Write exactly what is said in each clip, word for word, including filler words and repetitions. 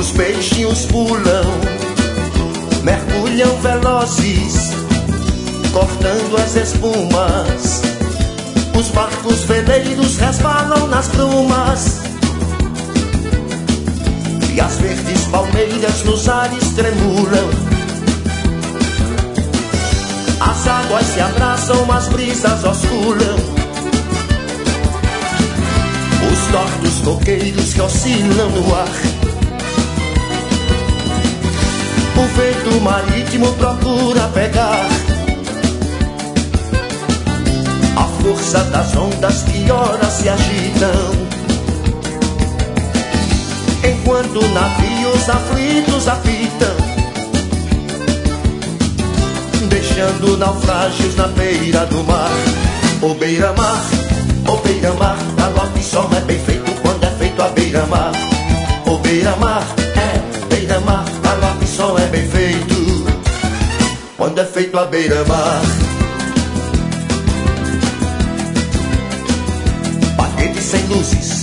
Os peixinhos pulam, mergulham velozes, cortando as espumas. Os barcos veleiros resvalam nas brumas, e as verdes palmeiras nos ares tremulam. As águas se abraçam, as brisas osculam. Os tortos coqueiros que oscilam no ar. O vento marítimo procura pegar a força das ondas que ora se agitam, enquanto navios aflitos apitam, deixando naufrágios na beira do mar. Ô beira-mar, ô beira-mar, galope só é bem feito quando é feito à beira-mar. Ô beira-mar, é beira-mar, galope só é bem feito quando é feito à beira-mar. Paquetes sem luzes,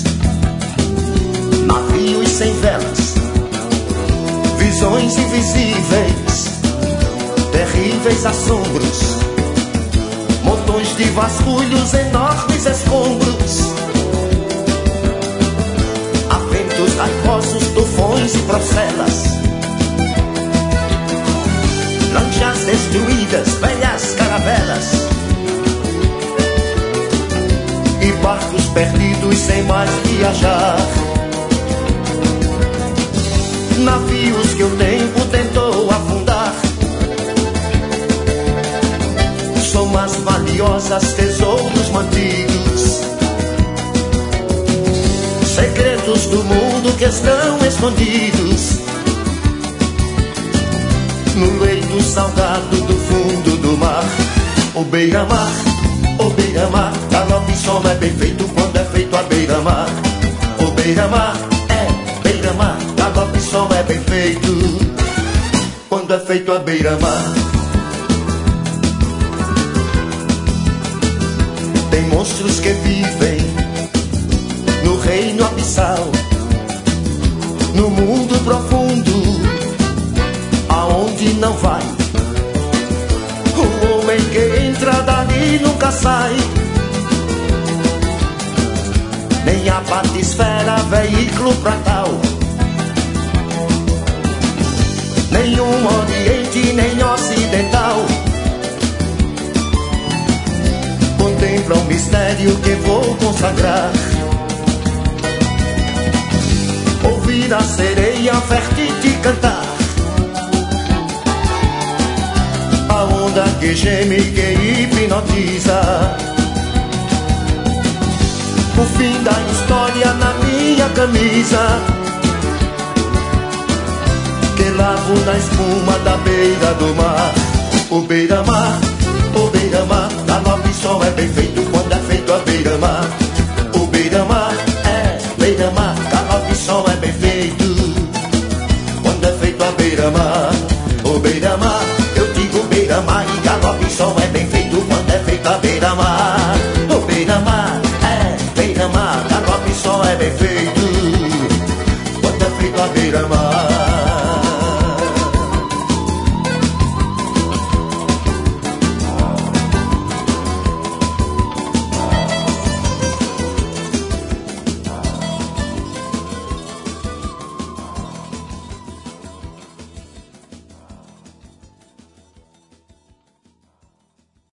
navios sem velas, visões invisíveis, terríveis assombros, montões de vasculhos, enormes escombros, há ventos raivosos, tufões e procelas, lanchas destruídas, velhas caravelas, e barcos perdidos sem mais viajar. Navios que o tempo tentou afundar, são mais valiosas, tesouros mantidos, segredos do mundo que estão escondidos no leito salgado do fundo do mar. O beira-mar, o beira-mar, galope só é bem feito quando é feito à beira-mar. O beira-mar, é beira-mar, galope só é bem feito quando é feito à beira-mar. Tem monstros que vivem no reino abissal, no mundo profundo, aonde não vai. O homem que entra dali nunca sai, nem a batisfera, veículo pra tal. Nenhum oriente, nem ocidental contempla o mistério que vou consagrar. Ouvir a sereia Fertite cantar, a onda que geme, que hipnotiza, o fim da história na minha camisa, que lavo na espuma da beira do mar. O beira-mar, o beira-mar, galope só é bem feito quando é feito à beira-mar. O beira-mar, é beira-mar, galope só é bem feito quando é feito à beira-mar. O beira-mar, eu digo beira-mar, e galope só é bem feito quando é feito à beira-mar. O beira-mar, é beira-mar, galope só é bem feito quando é feito à beira-mar.